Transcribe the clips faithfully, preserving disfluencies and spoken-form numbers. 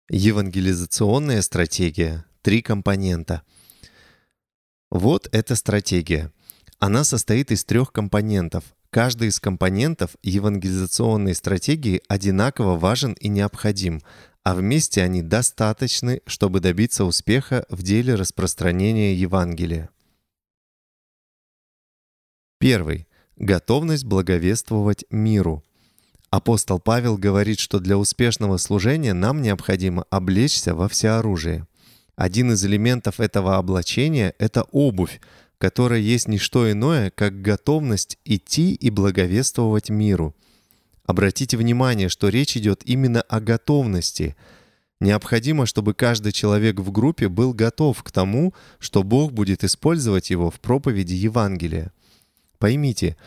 Евангелизационная стратегия. Три компонента. Вот эта стратегия. Она состоит из трех компонентов. Каждый из компонентов евангелизационной стратегии одинаково важен и необходим, а вместе они достаточны, чтобы добиться успеха в деле распространения Евангелия. Первый. Готовность благовествовать миру. Апостол Павел говорит, что для успешного служения нам необходимо облечься во всеоружие. Один из элементов этого облачения — это обувь, которая есть не что иное, как готовность идти и благовествовать миру. Обратите внимание, что речь идет именно о готовности. Необходимо, чтобы каждый человек в группе был готов к тому, что Бог будет использовать его в проповеди Евангелия. Поймите,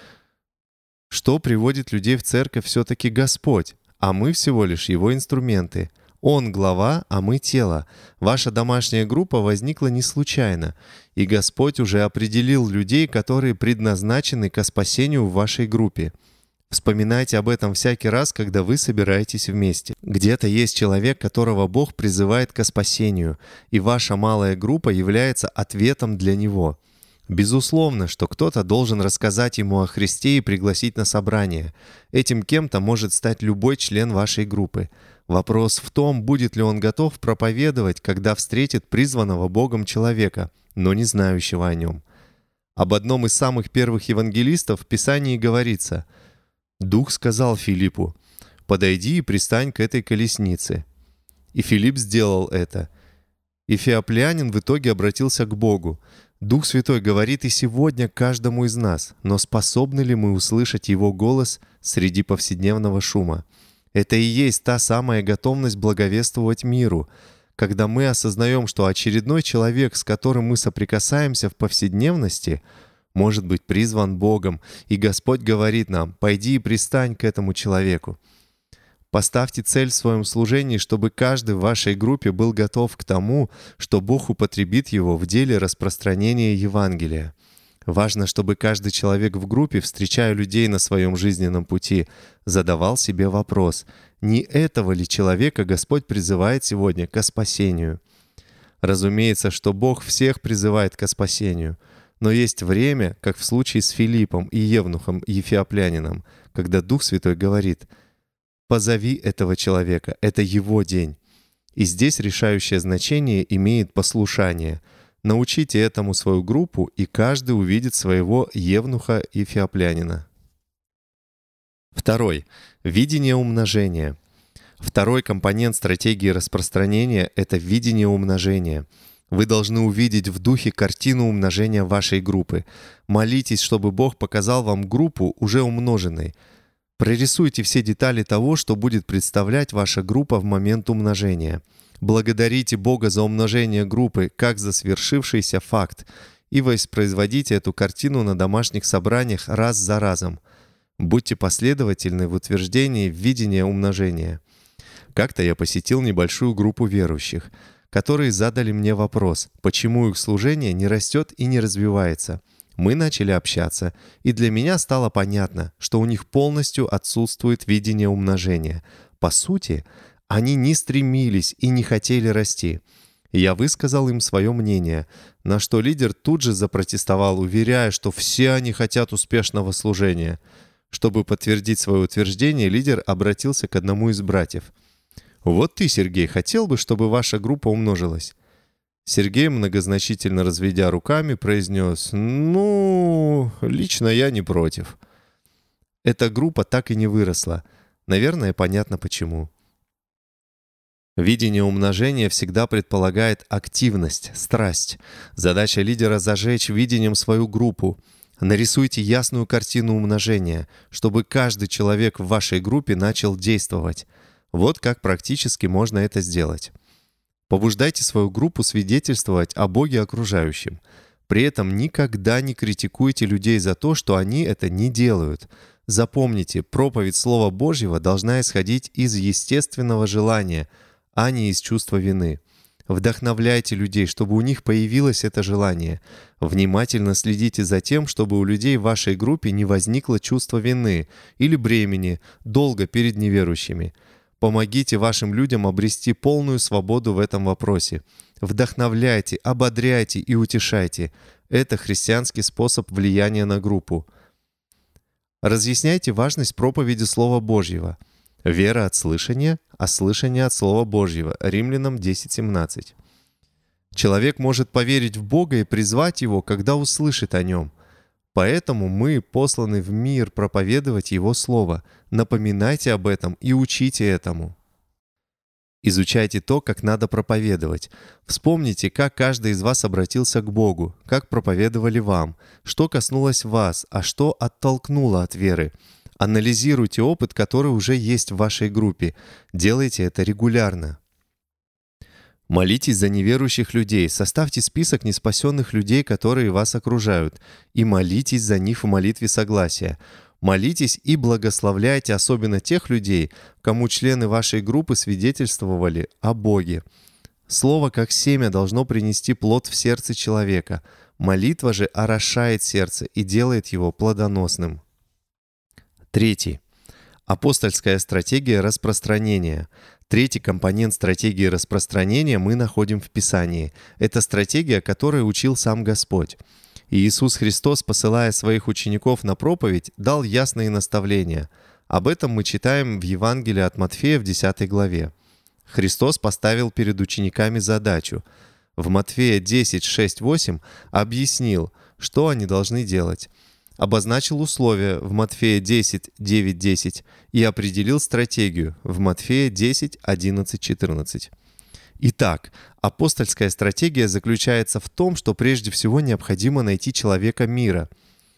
что приводит людей в церковь все-таки Господь, а мы всего лишь Его инструменты. Он глава, а мы тело. Ваша домашняя группа возникла не случайно, и Господь уже определил людей, которые предназначены ко спасению в вашей группе. Вспоминайте об этом всякий раз, когда вы собираетесь вместе. Где-то есть человек, которого Бог призывает ко спасению, и ваша малая группа является ответом для него. Безусловно, что кто-то должен рассказать ему о Христе и пригласить на собрание. Этим кем-то может стать любой член вашей группы. Вопрос в том, будет ли он готов проповедовать, когда встретит призванного Богом человека, но не знающего о нем. Об одном из самых первых евангелистов в Писании говорится: «Дух сказал Филиппу: подойди и пристань к этой колеснице. И Филипп сделал это. И феоплянин в итоге обратился к Богу. Дух Святой говорит и сегодня каждому из нас, но способны ли мы услышать Его голос среди повседневного шума? Это и есть та самая готовность благовествовать миру, когда мы осознаем, что очередной человек, с которым мы соприкасаемся в повседневности, может быть призван Богом, и Господь говорит нам: «Пойди и пристань к этому человеку». Поставьте цель в своем служении, чтобы каждый в вашей группе был готов к тому, что Бог употребит его в деле распространения Евангелия. Важно, чтобы каждый человек в группе, встречая людей на своем жизненном пути, задавал себе вопрос: не этого ли человека Господь призывает сегодня ко спасению? Разумеется, что Бог всех призывает ко спасению, но есть время, как в случае с Филиппом и евнухом Ефиоплянином, когда Дух Святой говорит: «Позови этого человека, это его день». И здесь решающее значение имеет послушание. Научите этому свою группу, и каждый увидит своего евнуха и феоплянина. Второй. Видение умножения. Второй компонент стратегии распространения — это видение умножения. Вы должны увидеть в духе картину умножения вашей группы. Молитесь, чтобы Бог показал вам группу уже умноженной. Прорисуйте все детали того, что будет представлять ваша группа в момент умножения. Благодарите Бога за умножение группы, как за свершившийся факт, и воспроизводите эту картину на домашних собраниях раз за разом. Будьте последовательны в утверждении видения умножения. Как-то я посетил небольшую группу верующих, которые задали мне вопрос, почему их служение не растет и не развивается. Мы начали общаться, и для меня стало понятно, что у них полностью отсутствует видение умножения. По сути, они не стремились и не хотели расти. Я высказал им свое мнение, на что лидер тут же запротестовал, уверяя, что все они хотят успешного служения. Чтобы подтвердить свое утверждение, лидер обратился к одному из братьев. «Вот ты, Сергей, хотел бы, чтобы ваша группа умножилась?» Сергей, многозначительно разведя руками, произнес: «Ну, лично я не против». Эта группа так и не выросла. Наверное, понятно почему. Видение умножения всегда предполагает активность, страсть. Задача лидера — зажечь видением свою группу. Нарисуйте ясную картину умножения, чтобы каждый человек в вашей группе начал действовать. Вот как практически можно это сделать. Побуждайте свою группу свидетельствовать о Боге окружающим. При этом никогда не критикуйте людей за то, что они это не делают. Запомните, проповедь Слова Божьего должна исходить из естественного желания, а не из чувства вины. Вдохновляйте людей, чтобы у них появилось это желание. Внимательно следите за тем, чтобы у людей в вашей группе не возникло чувства вины или бремени, долга перед неверующими. Помогите вашим людям обрести полную свободу в этом вопросе. Вдохновляйте, ободряйте и утешайте. Это христианский способ влияния на группу. Разъясняйте важность проповеди Слова Божьего. Вера от слышания, а слышание от Слова Божьего. Римлянам десять семнадцать. Человек может поверить в Бога и призвать Его, когда услышит о Нем. Поэтому мы посланы в мир проповедовать Его Слово. Напоминайте об этом и учите этому. Изучайте то, как надо проповедовать. Вспомните, как каждый из вас обратился к Богу, как проповедовали вам, что коснулось вас, а что оттолкнуло от веры. Анализируйте опыт, который уже есть в вашей группе. Делайте это регулярно. Молитесь за неверующих людей, составьте список неспасенных людей, которые вас окружают, и молитесь за них в молитве согласия. Молитесь и благословляйте особенно тех людей, кому члены вашей группы свидетельствовали о Боге. Слово, как семя, должно принести плод в сердце человека. Молитва же орошает сердце и делает его плодоносным. Третий. Апостольская стратегия распространения. Третий компонент стратегии распространения мы находим в Писании. Это стратегия, которой учил сам Господь. И Иисус Христос, посылая своих учеников на проповедь, дал ясные наставления. Об этом мы читаем в Евангелии от Матфея в десятой главе. Христос поставил перед учениками задачу. В Матфея десять, шесть, восемь объяснил, что они должны делать. Обозначил условия в Матфея десять, девять, десять и определил стратегию в Матфея десять, одиннадцать, четырнадцать. Итак, апостольская стратегия заключается в том, что прежде всего необходимо найти человека мира.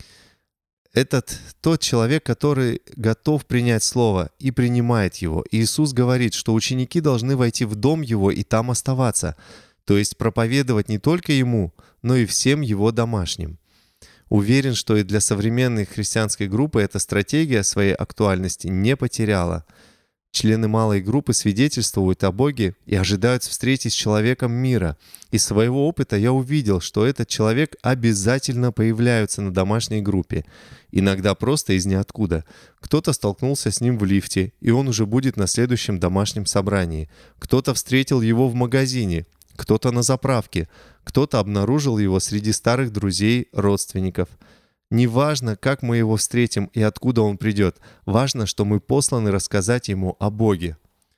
Этот тот человек, который готов принять Слово и принимает его. Иисус говорит, что ученики должны войти в дом его и там оставаться, то есть проповедовать не только ему, но и всем его домашним. Уверен, что и для современной христианской группы эта стратегия своей актуальности не потеряла. Члены малой группы свидетельствуют о Боге и ожидают встретить с человеком мира. Из своего опыта я увидел, что этот человек обязательно появляется на домашней группе. Иногда просто из ниоткуда. Кто-то столкнулся с ним в лифте, и он уже будет на следующем домашнем собрании. Кто-то встретил его в магазине, кто-то на заправке, кто-то обнаружил его среди старых друзей, родственников. Неважно, как мы его встретим и откуда он придет, важно, что мы посланы рассказать ему о Боге.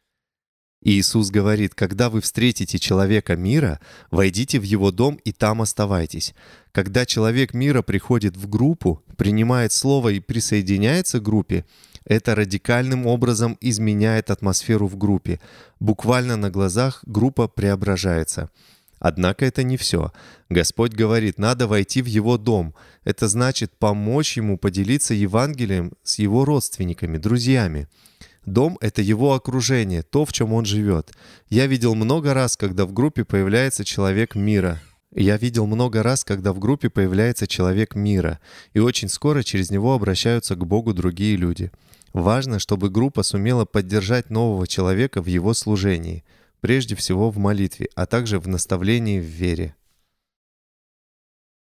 Иисус говорит, когда вы встретите человека мира, войдите в его дом и там оставайтесь. Когда человек мира приходит в группу, принимает слово и присоединяется к группе, это радикальным образом изменяет атмосферу в группе. Буквально на глазах группа преображается. Однако это не все. Господь говорит, надо войти в его дом. Это значит помочь ему поделиться Евангелием с его родственниками, друзьями. Дом — это его окружение, то, в чем он живет. Я видел много раз, когда в группе появляется человек мира. Я видел много раз, когда в группе появляется человек мира, и очень скоро через него обращаются к Богу другие люди. Важно, чтобы группа сумела поддержать нового человека в его служении, прежде всего в молитве, а также в наставлении в вере.